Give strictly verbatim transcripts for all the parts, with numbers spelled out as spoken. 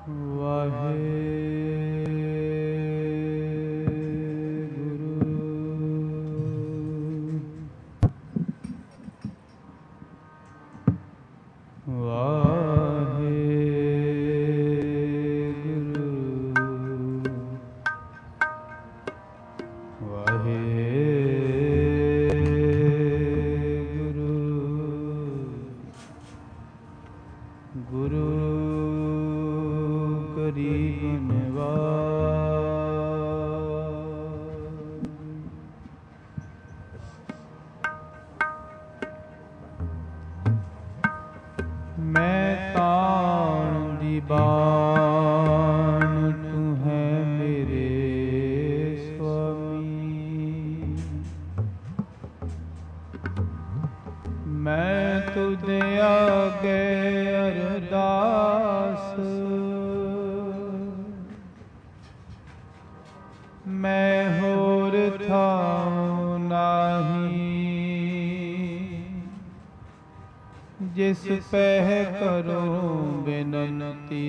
जिस पह करो बिनती,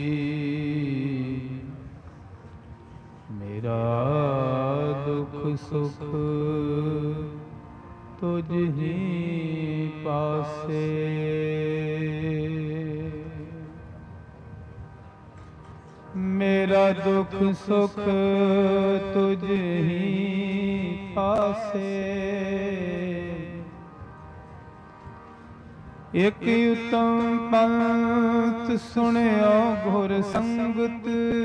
मेरा दुख सुख तुझ ही पासे। मेरा दुख सुख तुझ ही पासे। एक उत्तम पंथ सुनियो घुर संगत,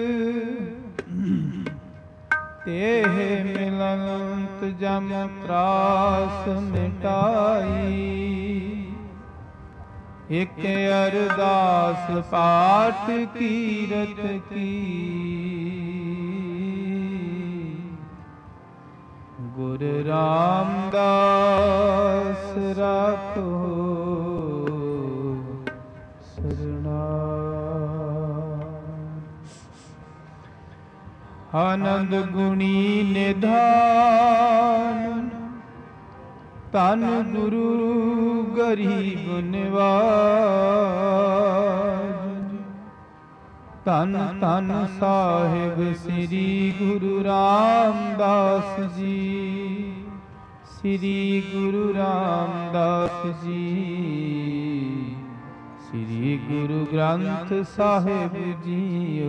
तेह मिलंत जम त्रास मिटाई। एक अरदास पाठ कीरत की, गुरु रामदास राखो आनंद गुणी निधान। तन गुरु गरीब निवाज। तन तन साहिब श्री गुरु रामदास जी। श्री गुरु रामदास जी। श्री गुरु ग्रंथ साहिब जीओ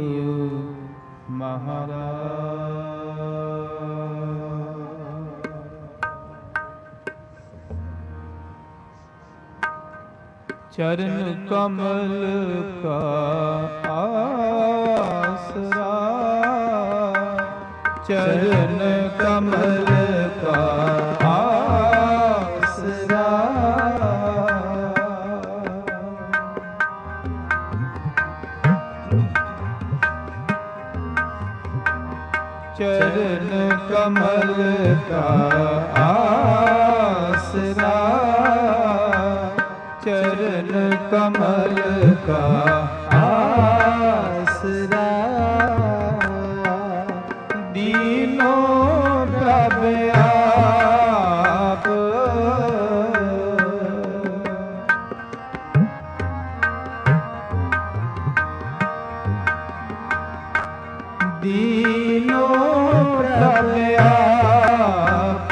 महाराज। चरण कमल का आसरा। चरण कमल का आसरा। चरण कमल का आसरा। चरण कमल का आसरा। दीनों प्रभ आप। दीनों प्रभ आप।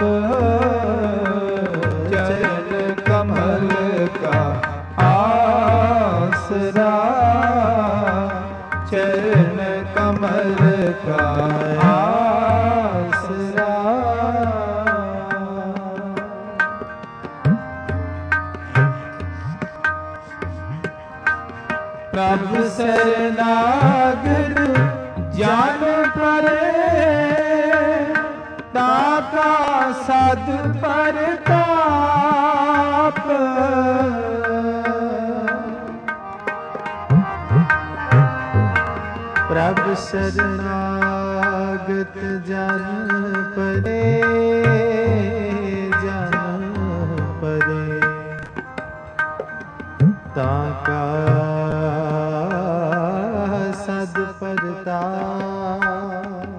चरण कमल का आसरा। चरण कमल का आसरा। प्रभु शरणागत जान परे। दाता सद परताप। प्रभु शरणागत जन परे। जन परे ताका सद परताप।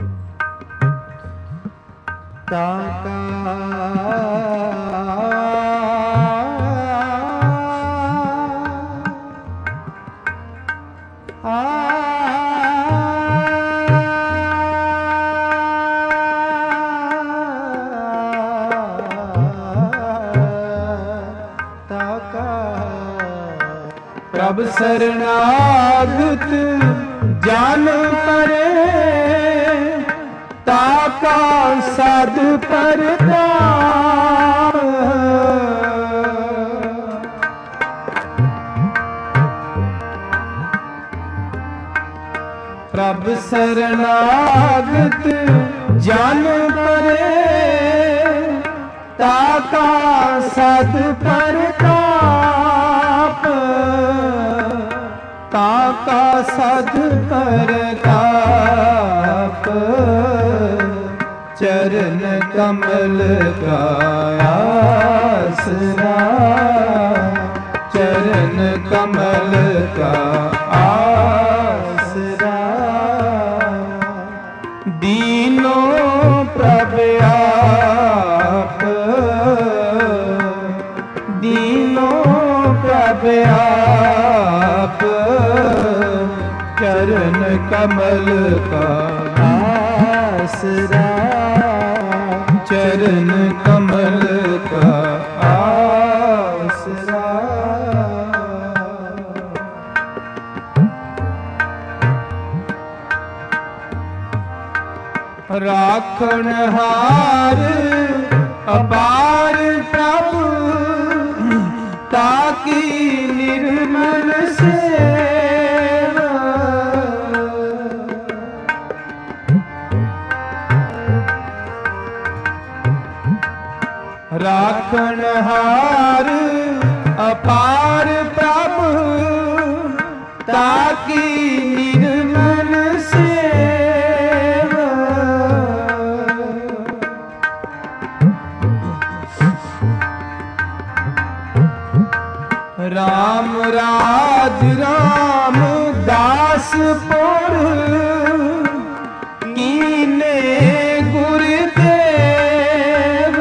ताका प्रभ शरणागत जान परे ताका साध परताप। प्रभ शरणागत जान परे ताका साध परताप। ताका साध परताप चरण कमल का आसरा। चरण कमल का आसरा दीनों प्रभ आप। दीनों प्रभ आप चरण कमल का आसरा। चरण कमल का आसरा राखण हार अपार प्रभु ताकि निर्मल सेवा। राखण हार अपार प्रभु ताकि निर्मल सेवा। राम राज राम दास पुर कीने गुरुदेव।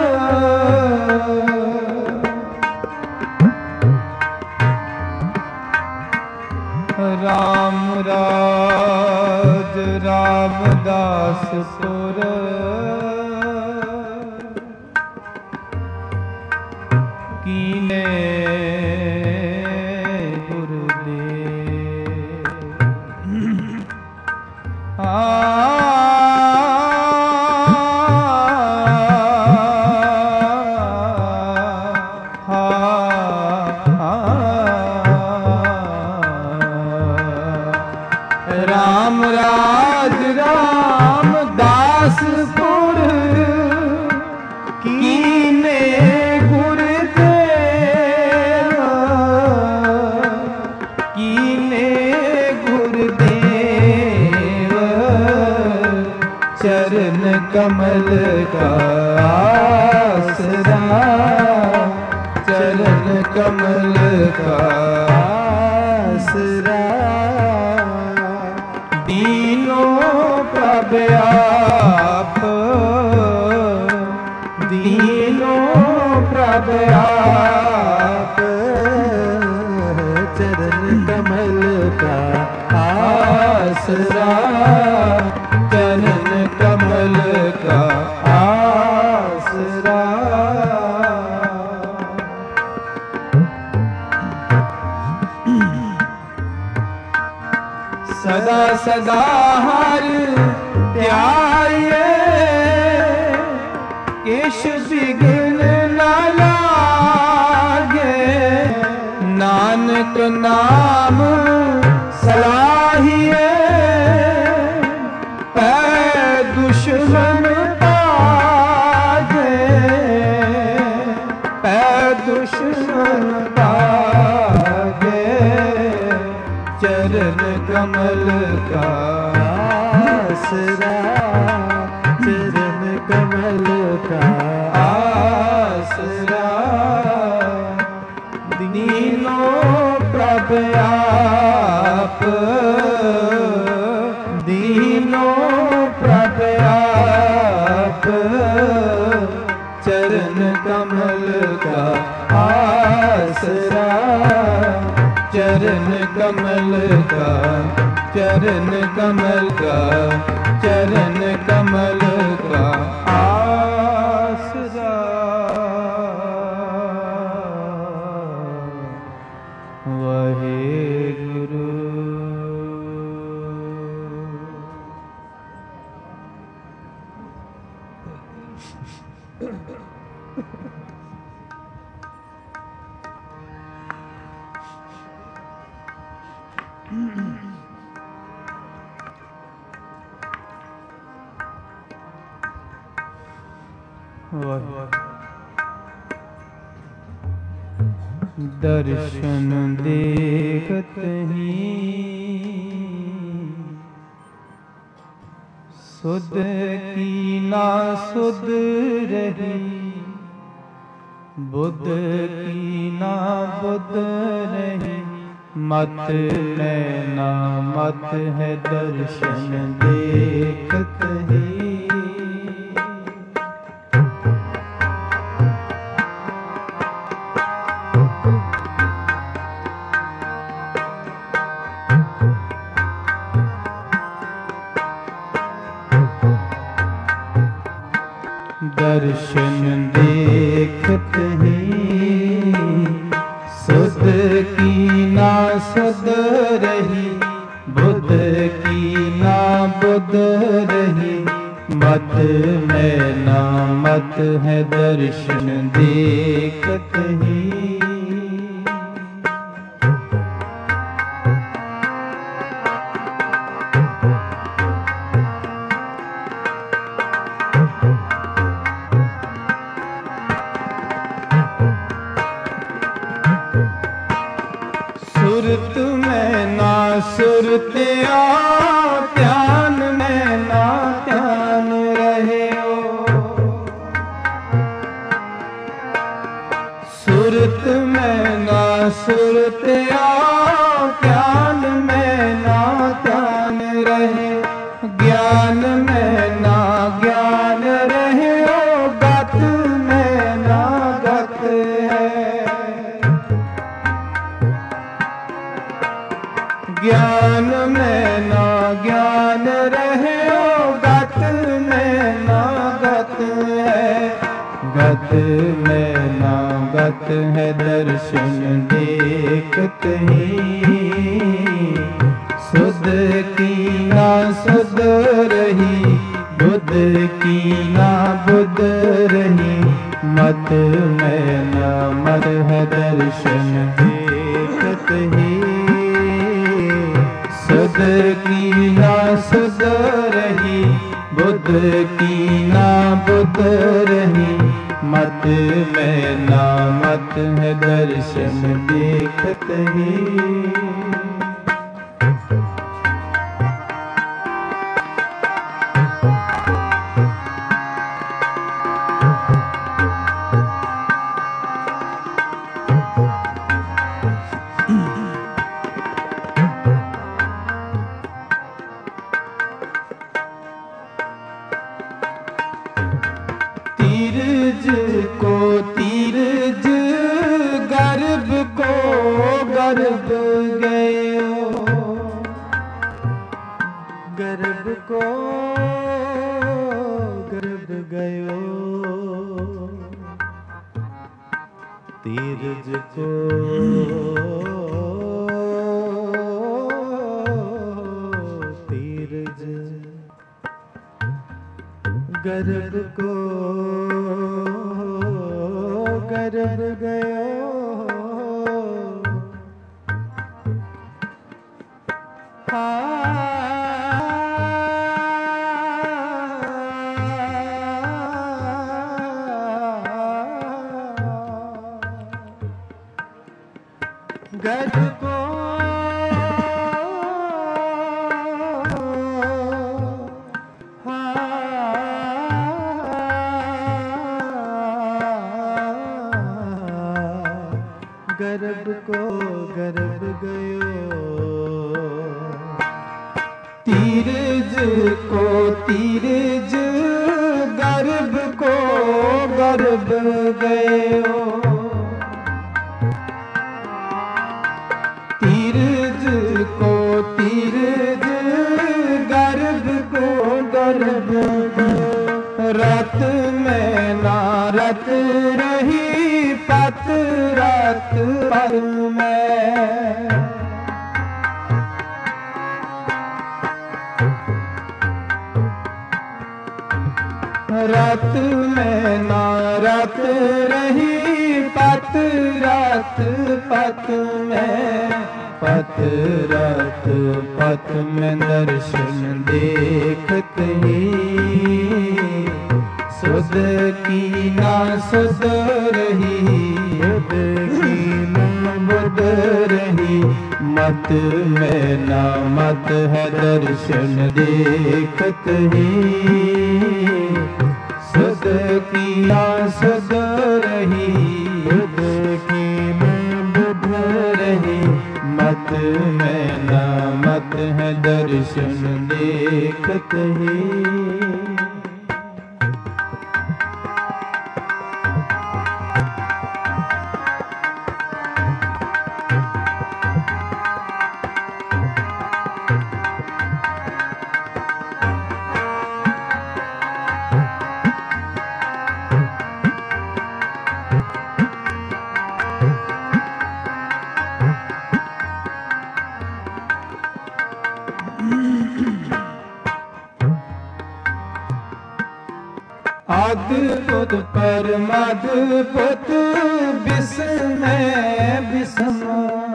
राम राज राम दास पुर कीने राम राज राम दास पुर कीने गुरुदेव। कीने गुरुदेव चरण कमल का आसरा। चरण कमल का आसरा दीनों प्रभ आप। दीनों प्रभ आप चरण कमल का आसरा। चरण कमल का आसरा सदा सदा हर ध्याये किश बिघ्न न लागे। नानक नाम सलाहिए पै दुश्मन पाजे। पै दुश्मन पाजे चरण कमल का आसरा। चरण कमल का आसरा दीनों प्रभ आप। दीनों प्रभ आप चरण कमल का आसरा। चरण कमल का चरण कमल का, चरण कमल का आसरा। वाहे गुरु। दर्शन देखत ही सुध की ना सुध रही, बुध की ना बुध रही, मत में ना मत है दर्शन देखत ही। दर्शन देखत ही सुध की ना सुध रही, बुध की ना बुध रही, मत में ना मत है दर्शन देखत ही। सुरत में ना सुरत आ, ध्यान में ना ध्यान रहे हो। सुरत में ना सुरत आ, ज्ञान में ना ध्यान रहे, ज्ञान में ना ज्ञान रहे हो, गत में ना गत है। ज्ञान में ना ज्ञान रहे हो, गत में ना गत है। गत में ना गत है दर्शन देखत ही। सुध की ना सुध रही, बुध की ना बुध रही, मत में ना मत है दर्शन देखत ही। सुध की ना सुध रही, बुध की ना बुध रही, मत में ना मत है दर्शन देखत ही। तीरज को तीरज, गर्भ को गर्भ गयो, गर्भ को गर्भ गयो। तीरज को तीरज, गर्भ को गर्भ गयो। गर्भ को गर्भ को गर्भ गयो। तीरज को तीरज, गर्भ को गर्भ गयो। तीरज को तीरज, रात रही पत रात पर में, रात में ना रात रही पत रात पत में, पत रात पत में दर्शन देखते ही सुध की ना सुध रही, बुध की ना बुध रही, मत में ना मत है दर्शन देखते ही सुध की ना सुध रही, बुध की ना बुध रही, मत में ना मत है दर्शन देखते ही। अद्भुत परमद्भुत विस्मय विस्मय,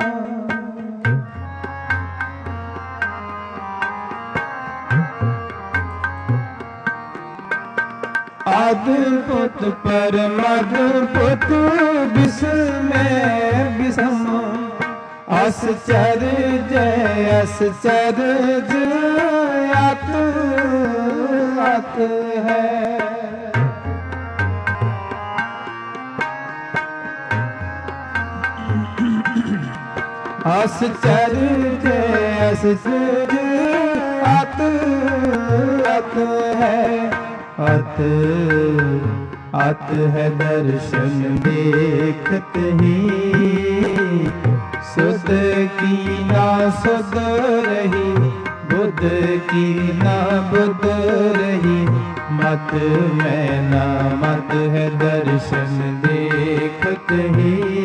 अद्भुत परमद्भुत विस्मय विस्मय, आश्चर्य आश्चर्य अत अत है, आश्चर्य आश्चर्य अत अत है, अत अत है दर्शन देखते ही सुध की ना सुध रही, बुध की ना बुध रही, मत में ना मत है दर्शन देखते ही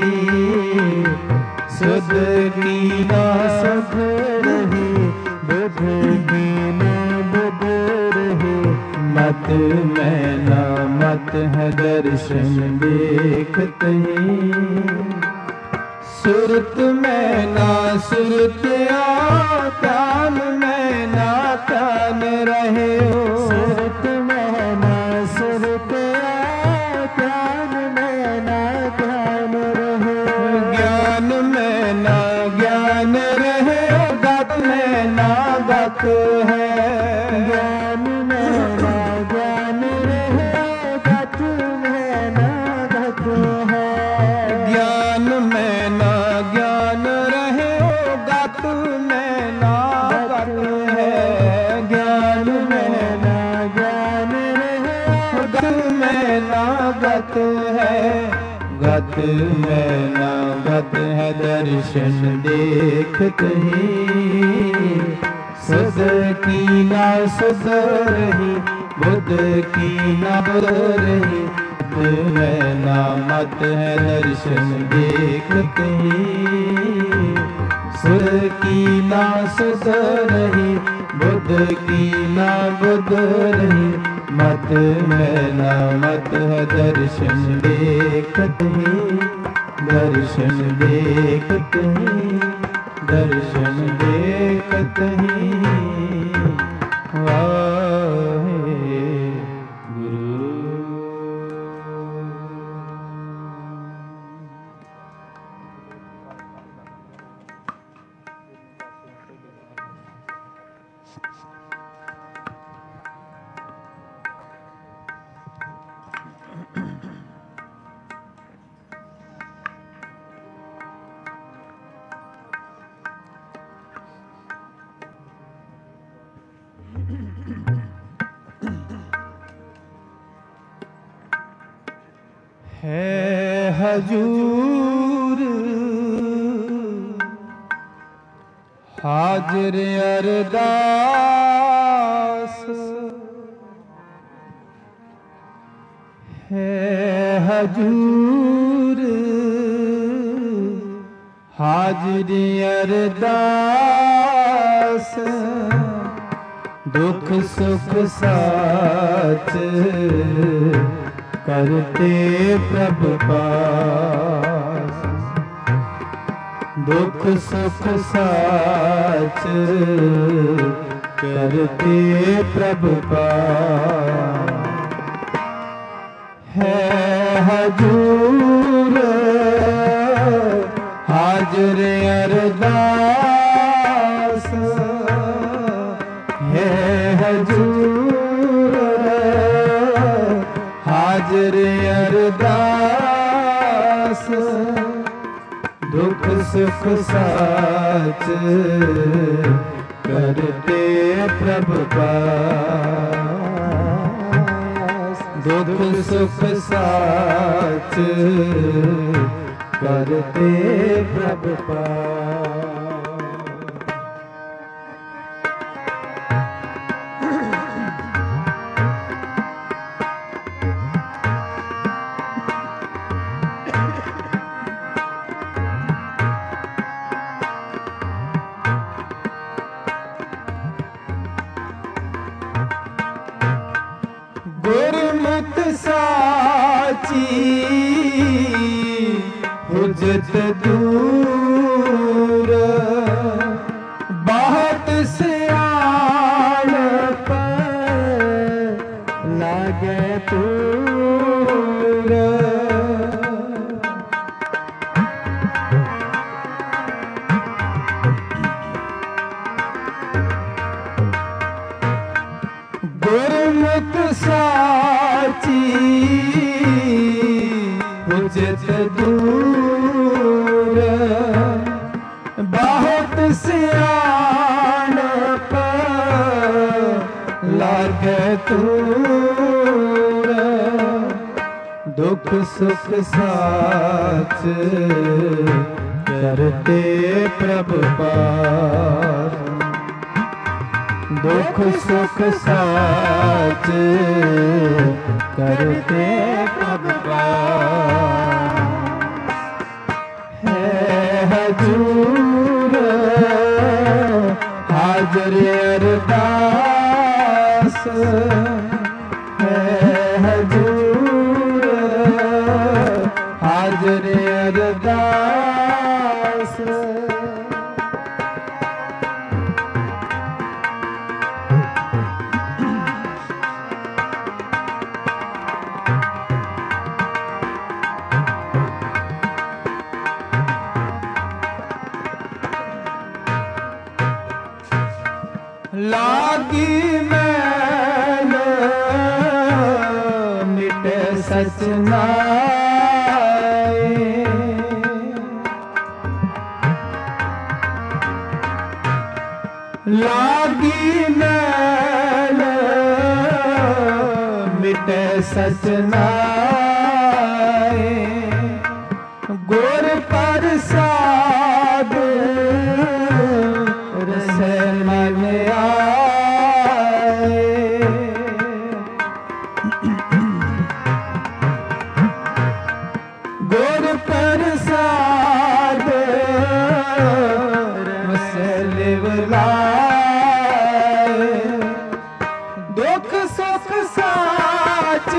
सुध की ना सुध रही, बुध की ना बुध रही, मत में ना मत है दर्शन देखते ही। सुरत में ना सुरत आ कान में ना कान रहे हो, सुरत में ना सुरत आ कान में ना कान रहे, ज्ञान में ना ज्ञान रहे, गत में ना गत है, ज्ञान में ना ज्ञान रहे, गत में ना गत है, ज्ञान में ना ज्ञान रहे, गत में ना गत है, ज्ञान में ना ज्ञान रहे, गत में ना गत है, गत में ना गत है दर्शन देखते ही सुध की ना सुध रही, बुध की ना बुध रही, में ना मत है दर्शन देखते ही सुध की ना सुध रही, बुध की ना बुध रही, मत में ना मत है दर्शन देखते ही, दर्शन देखते ही, दर्शन देखते ही। वाहे गुरु। है हजूर हाजिर अरदास, है हजूर हाजरी अरदास दुख सुख साच करते प्रभु पास। दुख सुख साच करते प्रभु पास। है हजूर हाजर अरदास है हजूर हाजर अरदास दुख सुख साच करते प्रभु पास। दुख सुख साच करते प्रभु पास। गुरमुत साची हुज्जत दूर बहुत सियाणप लागे तूर। गुरमुत साची हुज्जत दूर बहुत सियाणप लागे तूर। दुख सुख साच करते प्रभु पास। दुख सुख साच करते प्रभु पास। है हजूर हाजर अरदास है हजूर हाजर अरदास। लागी मैल मिटे सच नाए। लागी मैल मिटे सच नाए। गुर प्रसाद रस मन आए। गुर प्रसाद रस लिवलाए। दुख सुख साच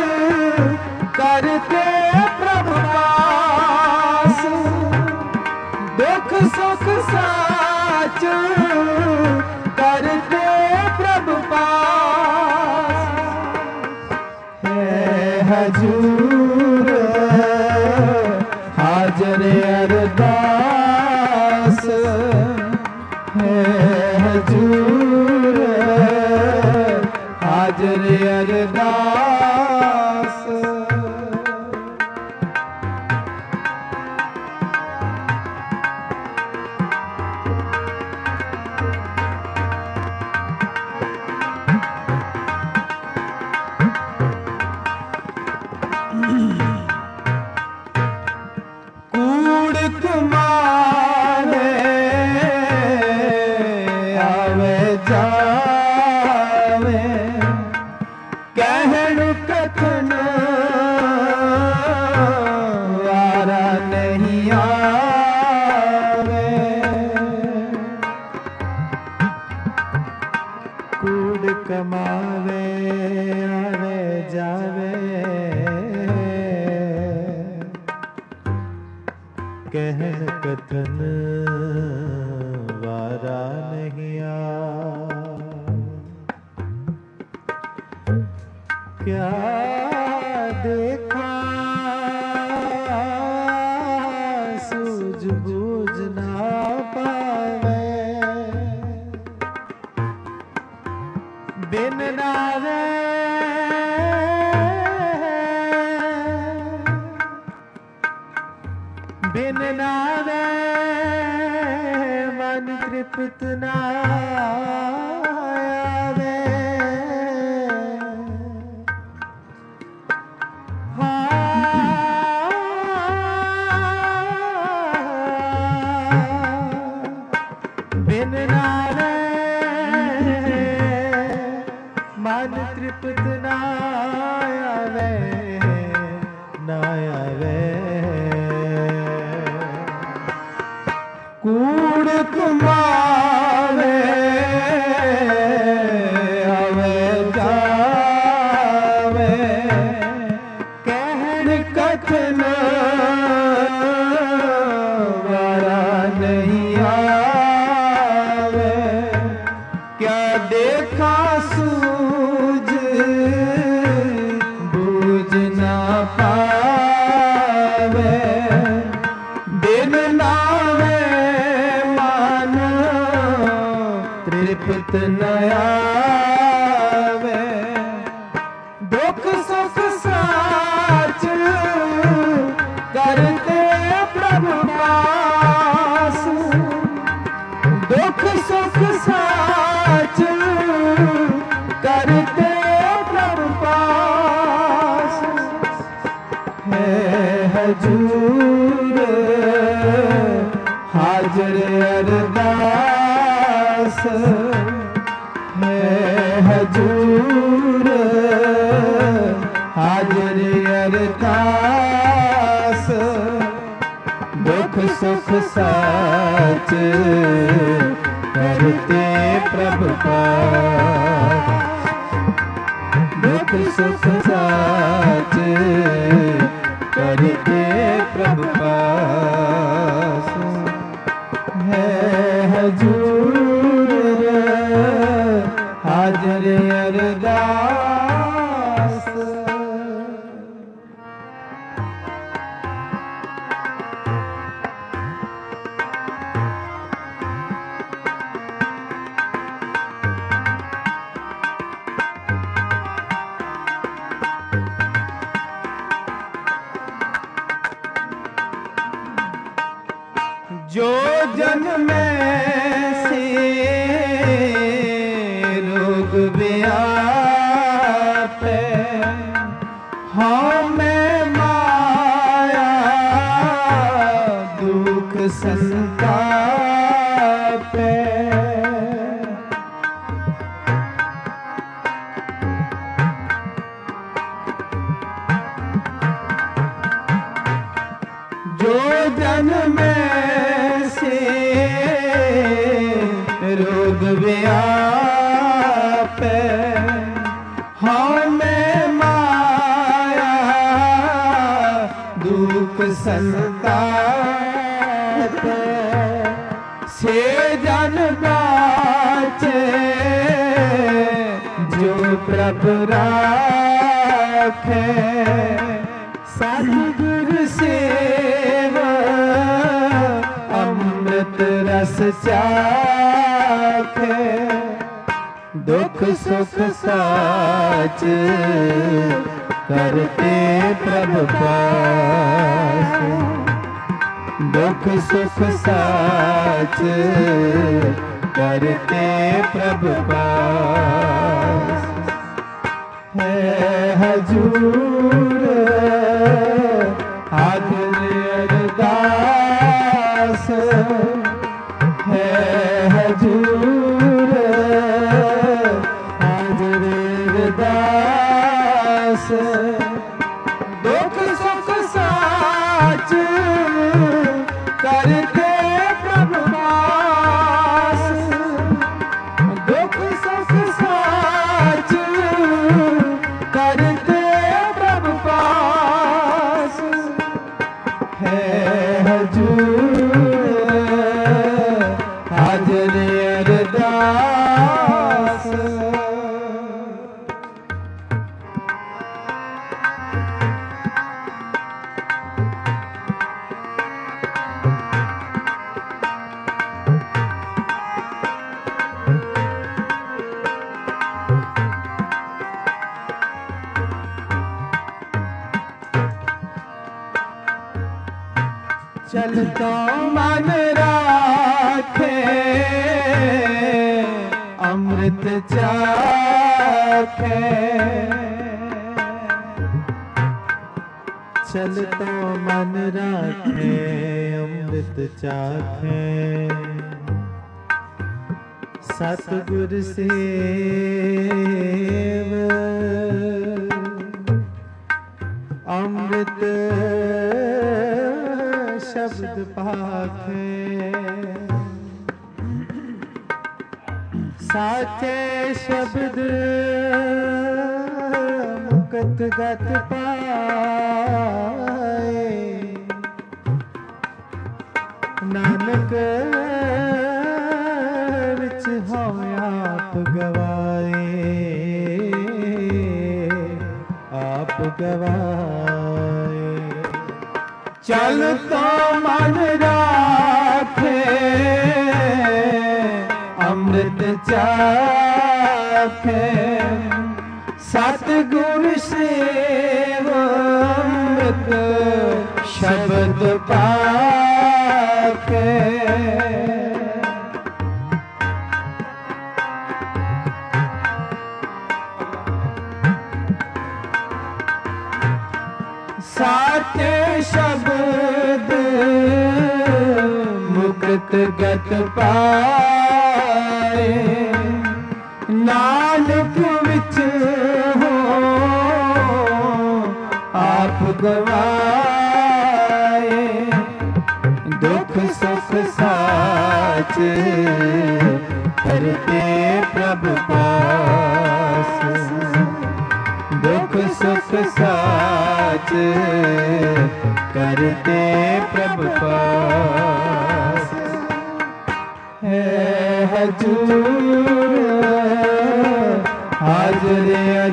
करते प्रभु पास। दुख सुख साच करते प्रभु पास। है हजूर हाजर अरदास है हजूर हाजर अरदास। कूड़ कुमारे आवे जावे कहन कथन कूड़ कमावे आवे जावे कहन कथन वारा नहीं आ क्या देखा सूझबूझ ना पावे बिन नावे बिन नावे मन तृप्त ना आवे बिन नावे मन तृप्त ना आवे ना आवे कूड़ कुमावे आवे जावे कहन कथन वारा नहीं आवे क्या देखा सूझ बूझ ना पावे दिन नावे तृप्त न आवे दुख सुख साच करते प्रभु पास दुख सुख साच करते प्रभु पास है हजूर हाजिर अरदास है हजूर हाजिर अरदास दुख सुख साच करते प्रभु पास दुख सुख साच करते प्रभु पास है हजूर हाजिर अरदास जो जन्मे से रोग व्यापे हमें माया दुख संतापे जो जन्मे रोग व्यापे हमें माया दुख संतापे से जन बाचे जो प्रभु राखे सतगुरु सेवा अमृत रस चाखे दुख सुख साच करते प्रभु पास दुख सुख साच करते प्रभु पास है हजूर हाजिर अरदास है हजूर हाजिर अरदास दुख सुख साच करते प्रभु पास दुख सुख साच चलतो मन राखे अमृत चाखे, चलतो मन राखे अमृत चाखे, सतगुर सेव अमृत शब्द पाखे, साचे शब्द मुक्त गत पाए, नानक विच हम आप गवाए, आप गवाए। चल तो मन राखे अमृत चाखे, सतगुर सेव अमृत शब्द पाखे। साचे शब्द मुक्त गत पाए, नानक विच हो आप गवाए। दुख सुख साच करते प्रभु पास, दुख सुख साच करते प्रभु पास। है हजूर हाजिर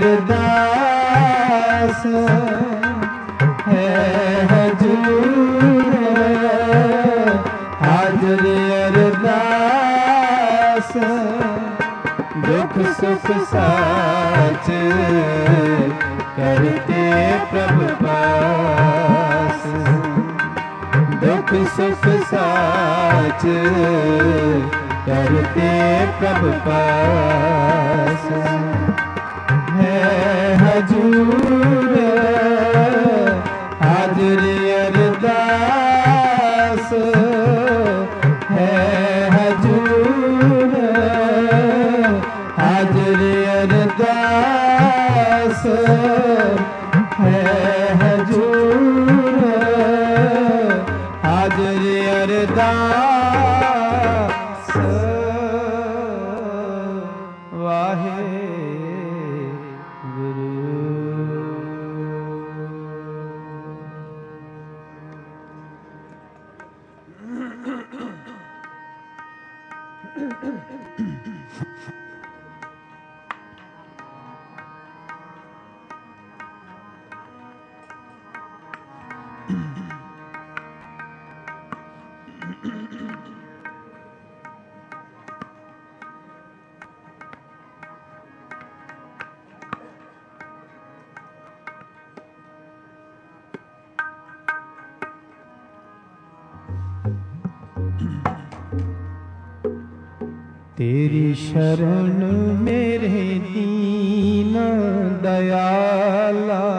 अरदास, है हजूर हाजिर अरदास। दुख सुख साच करते प्रभु पास, दुख सुख साच करते प्रभु पास। है हजूर हाजिर अरदास, है हजूर हाजिर अरदास, है हजूर हाजिर अरदास। वाहे गुरु। तेरी शरण मेरे दीन दयाला,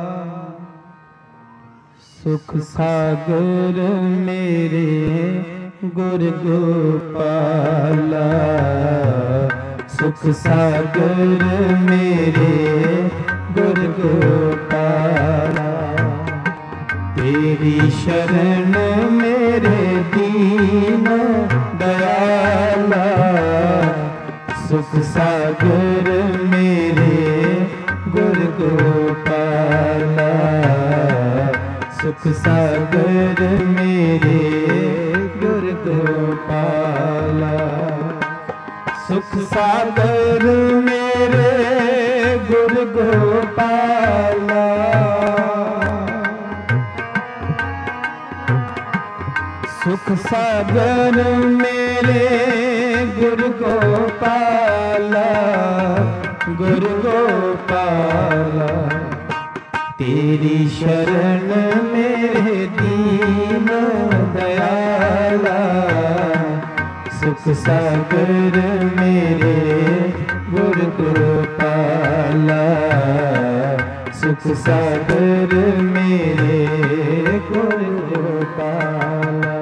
सुख सागर मेरे गुर गोपाला, सुख सागर मेरे गुर गोपाला। तेरी शरण मेरे दीन दयाला, सुख सागर मेरे गुर गोपाला, सुख सागर मेरे गुर गोपाला। सुख सागर मेरे गुरु गोपाला, सुख सागर मेरे गुरु गोपाला, गुरु गोपाला। तेरी शरण मेरे दीन दयाला, सुख सागर मेरे गुरु गोपाला, सुख सागर मेरे गुरु गोपाला।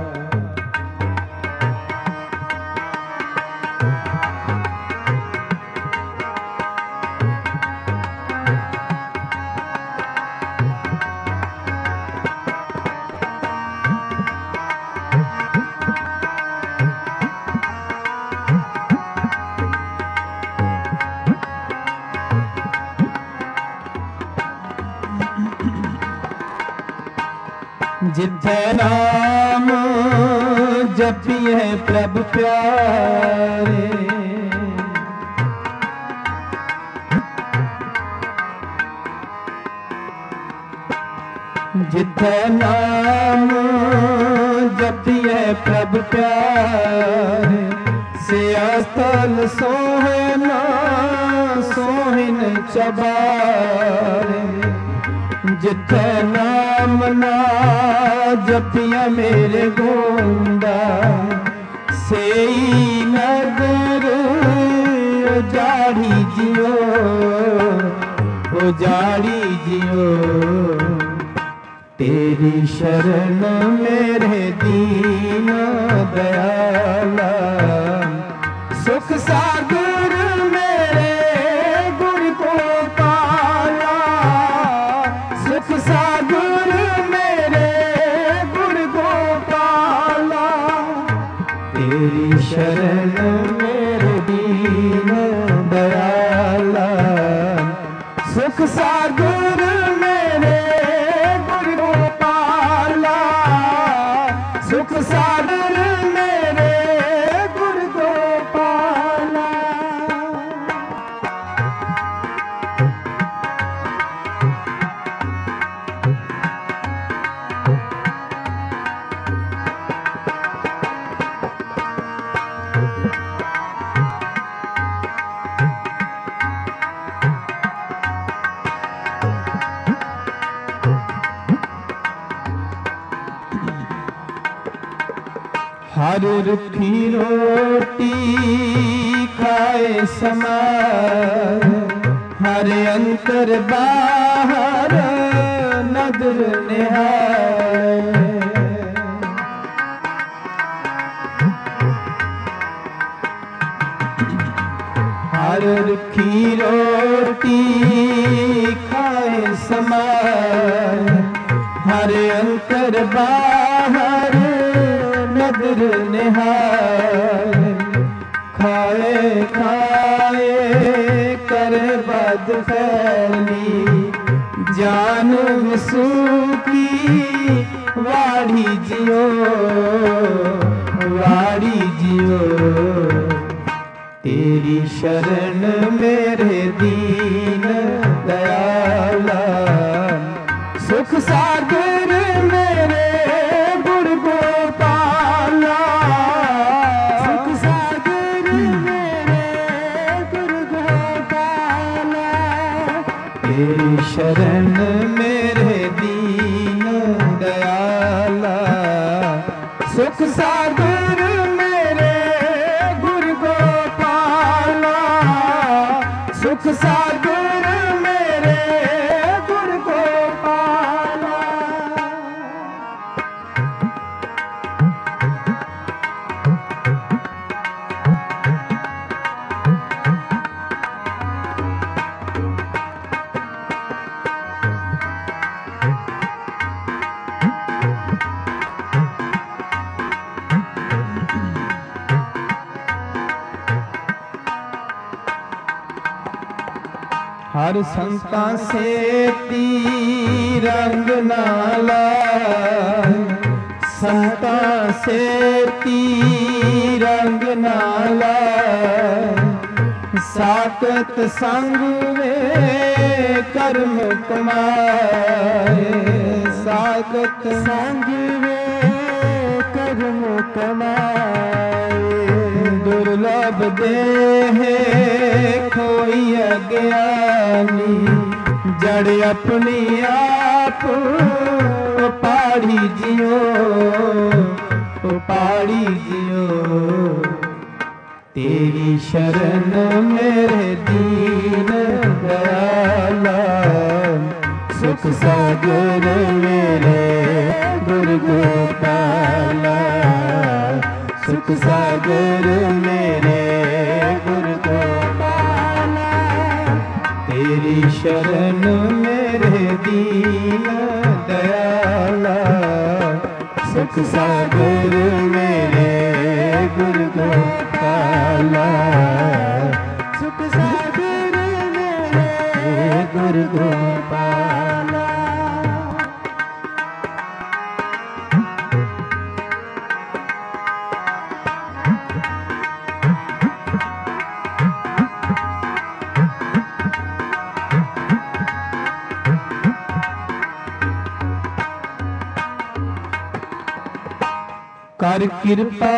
जिथे नाम जपिए प्रभु प्यारे, जिथे नाम जपिए प्रभु प्यारे, से स्थल सोहना सोहिन चबारे। जिथे नाम ना जपिया मेरे गोंदा, सेई नगर उजाड़ी जियो, उजाड़ी जियो। तेरी शरण मेरे दीन दयाला, सुख सागर मेरे गुरु गोपाला, सुख सागर मेरे गुरु गोपाला। तेरी शरण मेरे दीन दयाला, सुख सागर मेरे गुरु गोपाला, सुख सागर मेरे गुरु गोपाला। हर रुखी रोटी खाए समार, हर अंतर बाहर नदर निहार। हर रुखी रोटी खाए समार, हर अंतर बाहर नदर निहार। खाए खाए कर बद फैली, जान वसू की वाड़ी जियो, वाड़ी जियो। तेरी शरण मेरे दीन दयाला, सुख सागर मेरे गुरु गोपाला, सुख सागर मेरे गुरु गोपाला। तेरी शरण मेरे दीन दयाला, सुख सागर मेरे गुरु गोपाला, सुख सागर मेरे गुरु गोपाला। हर संता से ती रंग नाला, संता से ती रंग नाला। साकत संग वे कर्म कमाए, साकत संग वे कर्म कमाए। दुर्लभ देह खोई अज्ञानी, जड़ अपनी आप पाड़ी जियो, पाड़ी जियो। तेरी शरण मेरे दीन दयाला, सुख सागर मेरे गुरु गोपाला, सुख सागर मेरे गुरु गोपाला। तेरी शरण मेरे दीन दयाला, सुख सागर मेरे गुरु गोपाला, सुख सागर मेरे गुरु गोपाला। कर कृपा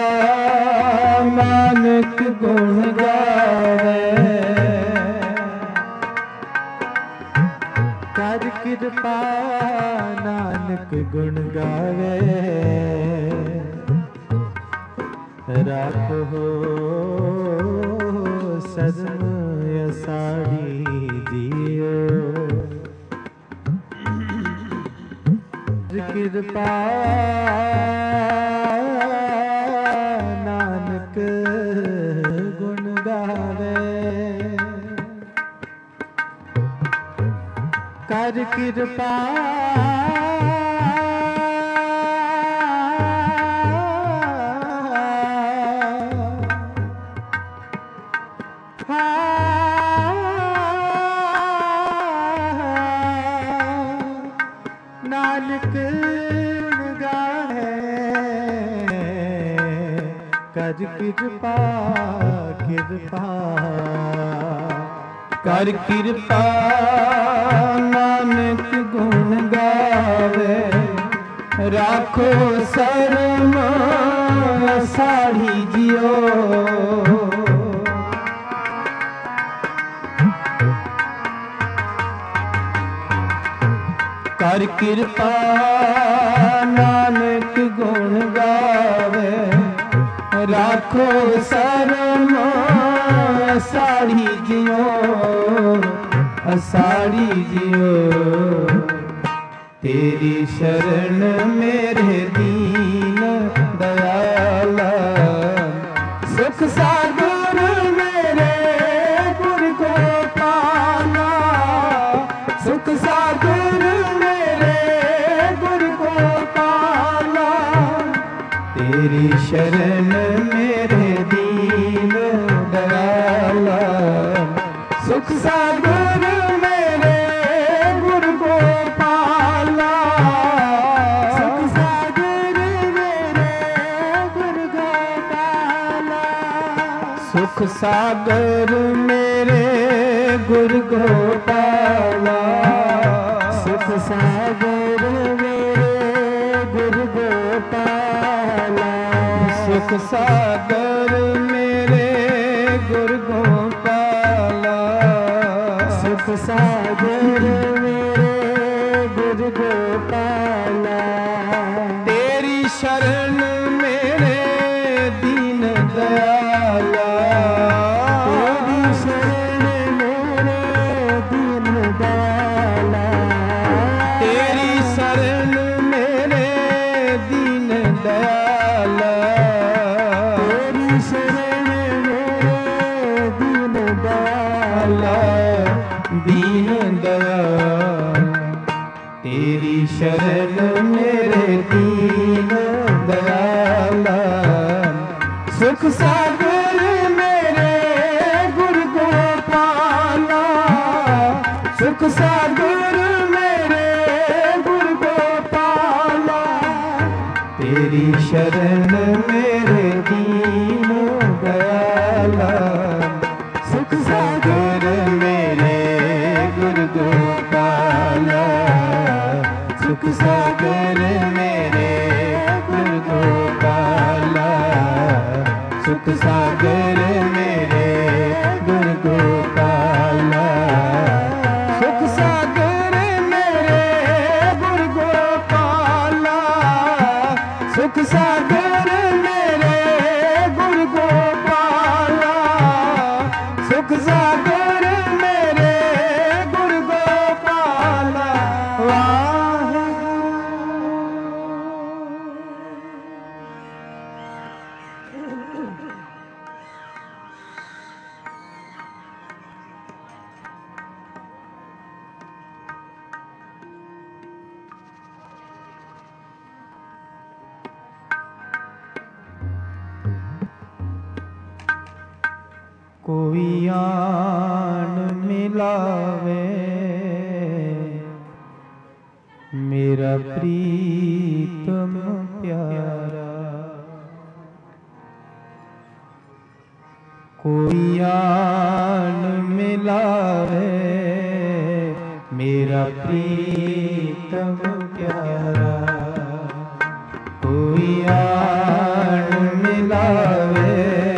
नानक गुण गावे, कर कृपा नानक गुण गावे। राखो सदम असाड़ी दियो, कृपा नानक गुण गावे। कर कृपा नानक गुण गावे। कर कृपा कृपा कर कृपा नानक गुण गावे। राखो शर्म साड़ी जियो, कर कृपा नानक गुण गावे। राखो शर्म साड़ी जियो, साड़ी जियो। तेरी शरण मेरे दीन दयाला, सुख सागर मेरे गुरु गोपाला, सुख सागर मेरे गुरु गोपाला। तेरी शरण मेरे दीन दयाला, सुख सागर मेरे गुरु गोपाला, सुख सागर मेरे गुरु गोपाला। सुख सागर मेरे गुरु गोपाला, सुख सागर मेरे गुरु गोपाला, सुख सागर मेरे गुरु गोपाला, सुख सागर मेरे गुरु गोपाला। तेरी शरण मेरे दीन दयाला, तेरी शरण मेरे दीन दयाला, तेरी शरण मेरे दीन दयाला, तेरी शरण मेरे दीन दयाला, दीन दयाल। तेरी शरण मेरे दीन दयाला, सुख सागर मेरे गुरु गोपाला, सुख सागर मेरे गुरु गोपाला। तेरी शरण मेरे दीन दयाला, सुख कोई आन मिलावे मेरा प्रीतम प्यारा। कोई आन मिलावे मेरा प्रीतम प्यारा। कोई आन मिलावे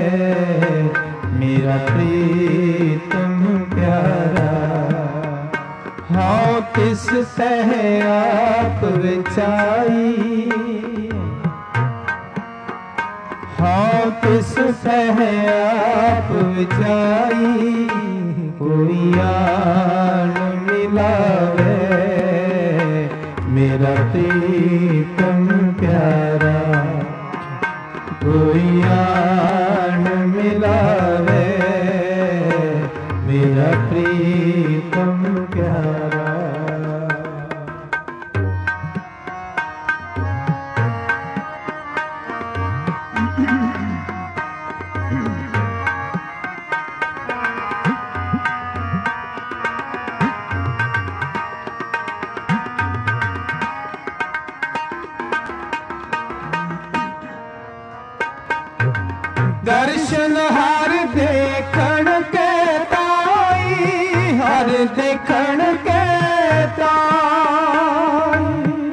मेरा प्रीतम प्यारा। हाँ तिस तह आप विचाई, हाँ तिस तह आप विचाई। कोई आन मिलावे मेरा प्रीतम प्यारा। कोई आन मिलावे मेरा प्रीतम प्यारा। दर्शन हर देखण के ताई, हर देखण के ताई।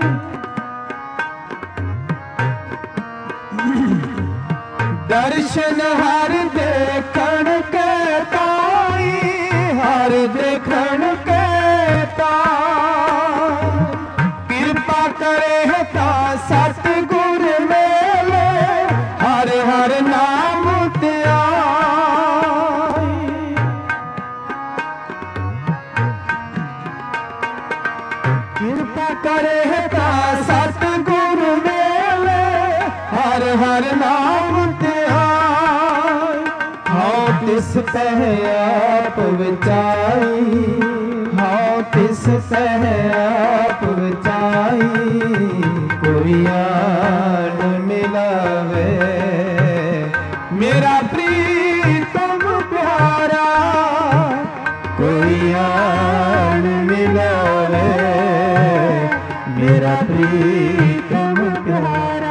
दर्शन हर देखण के ताई, हर देखण के ताई। कृपा करे ता सतगुर मेले, हर हर नाम कृपा करे ता सतगुर मेले, हर हर नाम ध्यान। हाँ तिस तह आप विचाई, हाँ तिस तह आप विचाई। कोई आन मिलावे मेरा प्रीतम प्यारा। कोई आन मिलावे मेरा प्रीतम प्यारा।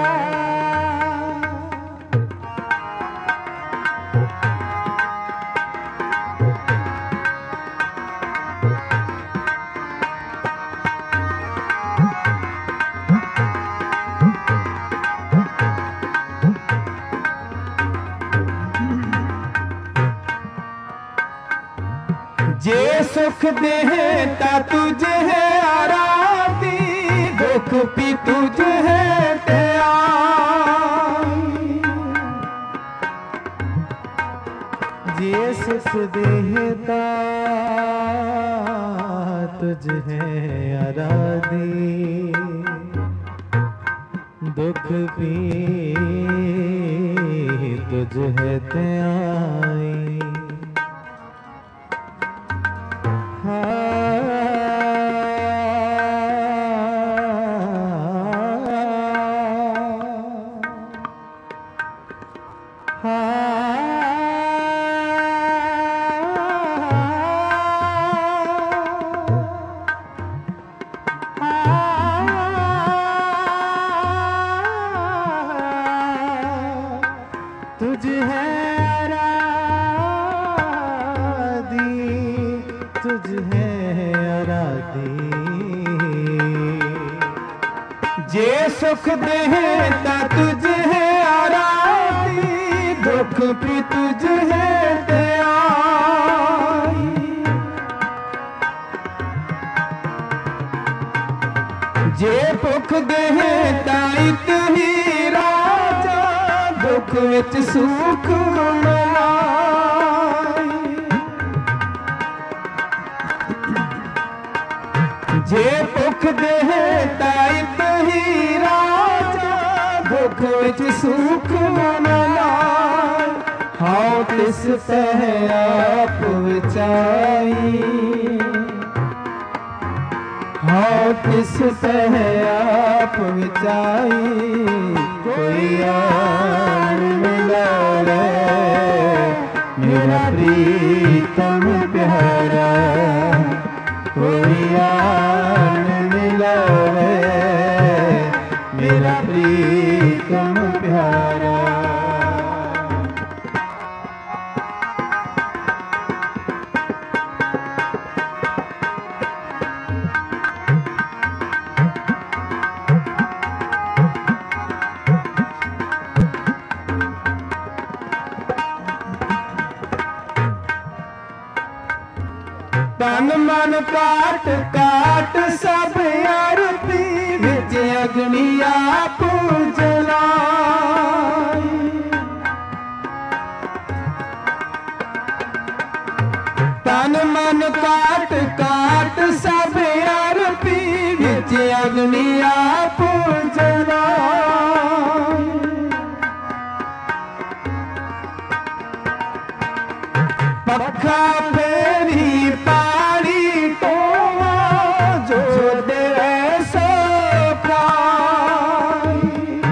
जे सुख देता तुझे है आराधी, दुख भी तुझे है त्याई। जे सुख देता तुझे है आराधी, दुख भी तुझे है त्याई। तुझ है आराधी, तुझ है आराधी। जे सुख देता तुझ है आराधी, दुख भी तुझ है त्याई। जे भुख देता इत ही राजा, दुख विच सुख मिलाई। जे भुख देता इत ही राजा, दुख विच सुख मिलाई। हाँ तिस तह आप विचाई, हाँ तिस तह आप विचाई। कोई आन मिलावे मेरा प्रिय प्रीतम प्यारा कोई आन मिलावे मेरा प्रीतम प्यारा। तन मन काट काट सब आरती विच अग्नि आप जलाई। तन मन काट काट सब आरती विच अग्नि आप जलाई। पखा फेरी पानी टोवा जो देवे सो पाई।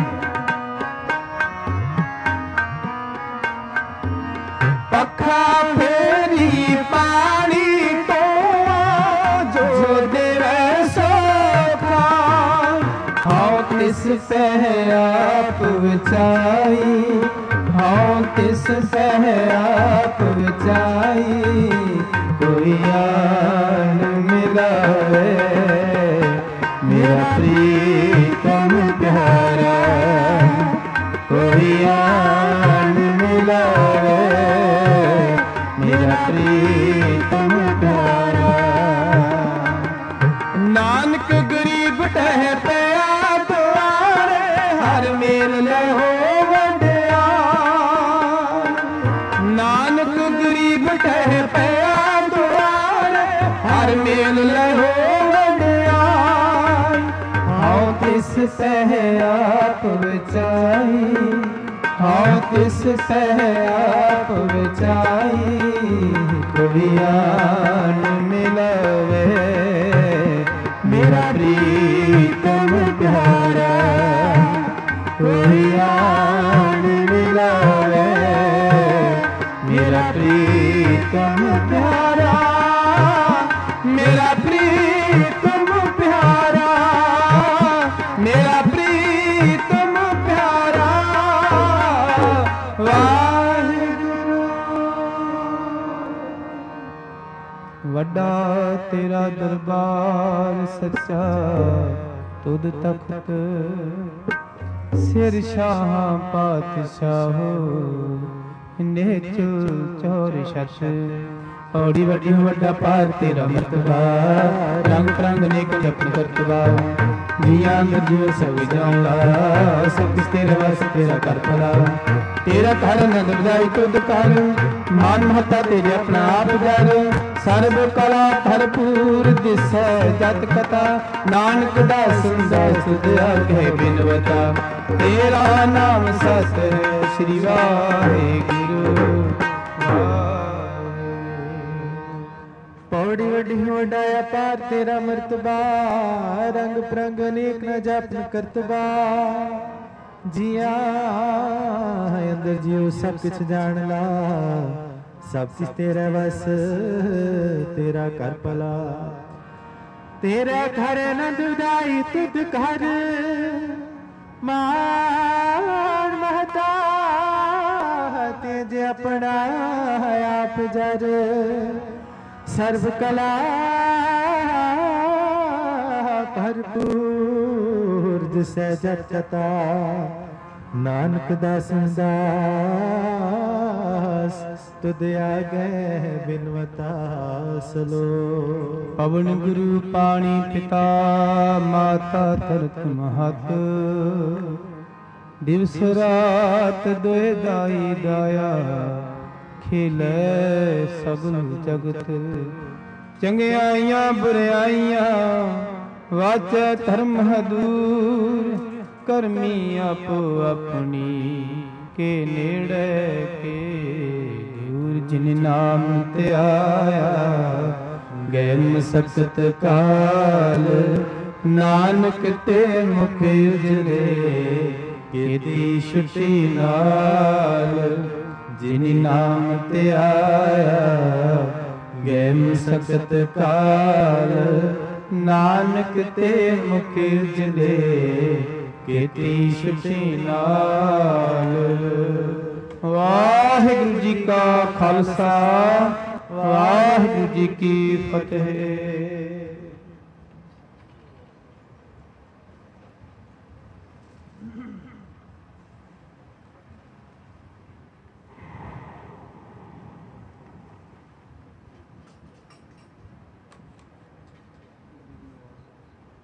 पखा फेरी पानी टोवा जो देवे सो पाई। हाँ तिस पे आप विचाई हाँ तिस पे आप विचाई कोई आन मिलावे मेरा प्रीतम प्यारा कोई आन मिलावे मेरा प्रीतम प्यारा। नानक गरीब टह पिया द्वारे हर मेल ले हो टह पिया द्वारे हर मेल लहो वड्याई। हाँ तिस सह आप विचाई हाँ तिस सह आप विचाई कोई आन मिलावे मेरा प्रीतम प्यारा कोई आन मिलावे मेरा प्रीतम प्यारा मेरा प्रीतम प्यारा मेरा प्रीतम प्यारा। वाहिगुरू वड्डा तेरा दरबार सच्चा तुद तख्त सिर शाह पातशाहो नेचुल चौर शत। औड़ी वड्डी वड्डा पार तेरा मर्तबा रंग रंग नेक जपन करतबा जिया जीव सब जाऊंगा सब कुछ तेरा वस तेरा कर भला। तेरा घर नंद बजाई तुद कर मान महता तेरे अपना आप जर सर्व कला भरपूर दिसै जत कथा नानक दास दास तुद आगे बिनवता। तेरा नाम सत श्री वाहिगुरू। पौड़ी वड्डी वड्डाया पार तेरा मर्तबा रंग प्रंग अनेक न जापन करतबा जिया अंदर जियो सब कुछ जान ला सब कुछ तेरा बस तेरा कर भला। तेरा घर नंद उदाई तुद घर मान महता तेज अपना आप जर सर्व कला भरपूर जिसै जत कथा नानक दास दास तुद आगे बिनवता सलो। पवन गुरु पानी पिता माता धरत महत दिवस रात दोए दाई दाया खिले सगल जगत। चंगियाइयां बुराइयां वाचे धर्म दूर करमी आपो अपनी के नेड़े के दूर। जिन नाम ते आया गए मसकत काल नानक ते मुख उजले केदी छुट्टी नाल ਜਿਨੀ ਨਾਮ ਤੇ ਆਇਆ ਗਏ ਸਖਤ ਕਾਲ। ਨਾਨਕ ਤੇ ਮੁਖ ਜਲੇ ਕੀਤੀ ਸੁਖੀ ਨਾਲ। ਵਾਹਿਗੁਰੂ ਜੀ ਕਾ ਖਾਲਸਾ ਵਾਹਿਗੁਰੂ ਜੀ ਕੀ ਫਤਿਹ।